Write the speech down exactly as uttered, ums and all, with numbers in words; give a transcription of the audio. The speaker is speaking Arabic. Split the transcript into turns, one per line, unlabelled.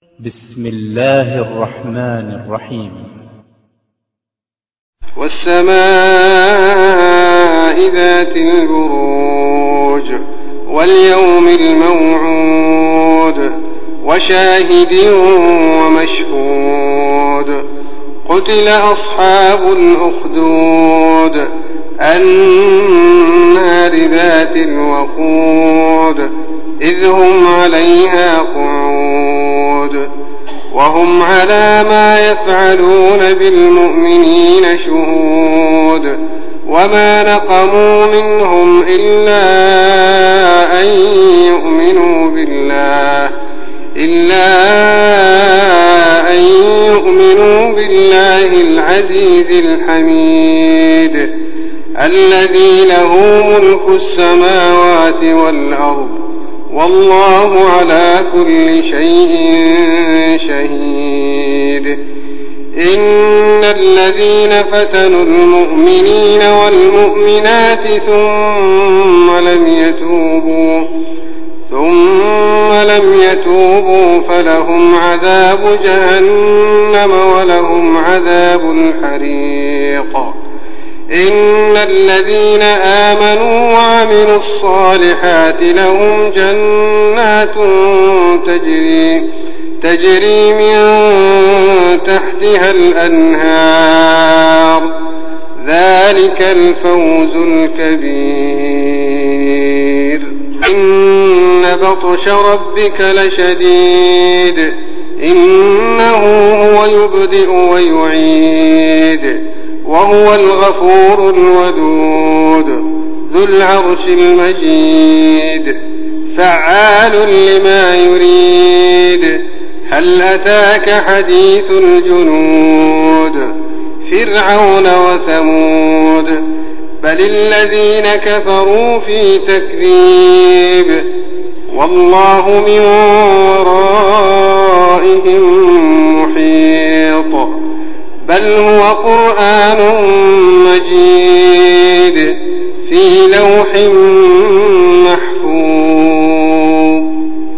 بسم الله الرحمن الرحيم.
والسماء ذات البروج واليوم الموعود وشاهد ومشهود قتل أصحاب الأخدود النار ذات الوقود إذ هم عليها قعود وهم على ما يفعلون بالمؤمنين شهود وما نقموا منهم إلا أن يؤمنوا بالله إلا أن يؤمنوا بالله العزيز الحميد الذي له ملك السماوات والأرض والله على كل شيء شهيد. إن الذين فتنوا المؤمنين والمؤمنات ثم لم يتوبوا ثم لم يتوبوا فلهم عذاب جهنم ولهم عذاب الحريق. إن الذين آمنوا وعملوا الصالحات لهم جنات تجري تجري من تحتها الأنهار ذلك الفوز الكبير. إن بطش ربك لشديد إنه هو يبدئ ويعيد وهو الغفور الودود ذو العرش المجيد فعال لما يريد. هل أتاك حديث الجنود فرعون وثمود بل الذين كفروا في تكذيب والله من ورائهم محيط بل هو قرآن مجيد في لوح